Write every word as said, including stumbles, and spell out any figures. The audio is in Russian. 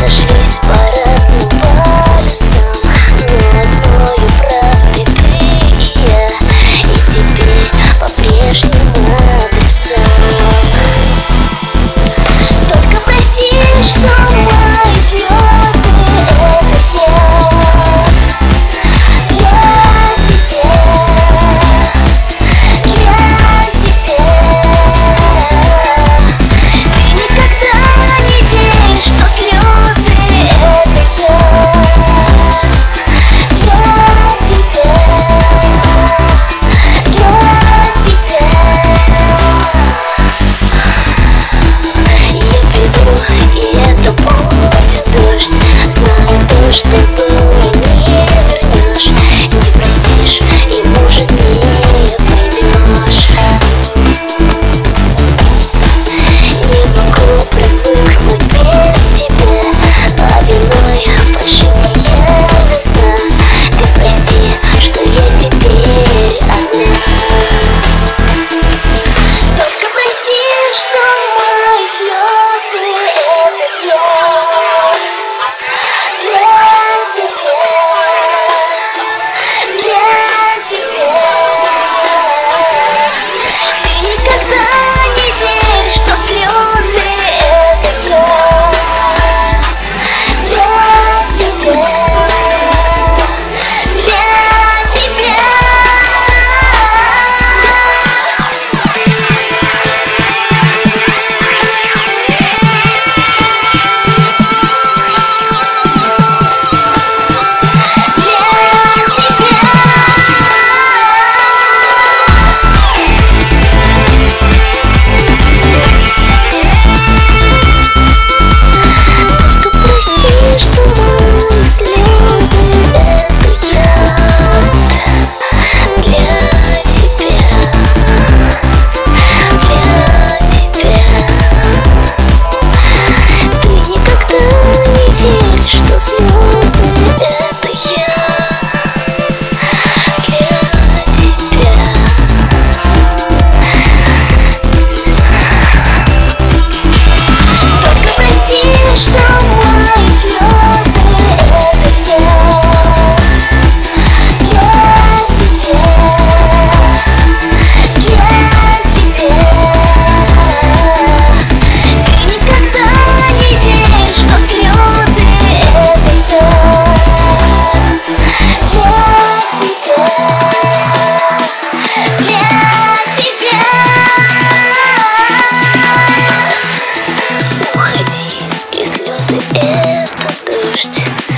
разошлись по разным полюсам, но одною правдой ты и я, и теперь по-прежнему адреса. Только прости, что мои слезы — это яд для тебя, для тебя. Ты никогда не веришь, что слезы — это яд для тебя, для тебя. Я приду, и это будет дождь. Знаю то, что было, не вернешь, не простишь и, может, не поймешь. Не могу привыкнуть без тебя, а виной фальшивая весна. Ты прости, что я теперь одна. Только прости, что мои слезы — это яд для тебя, для тебя. Ты никогда не веришь, что слезы — это яд для тебя, для тебя. Прости, что мои слезы — это яд для тебя, для тебя. Ты никогда не веришь, что слезы — это яд для тебя. Только прости, что мои слезы — это яд для тебя, для тебя. Ты никогда не веришь, что слезы — это яд для тебя, для тебя. Уходи, и слезы — это дождь.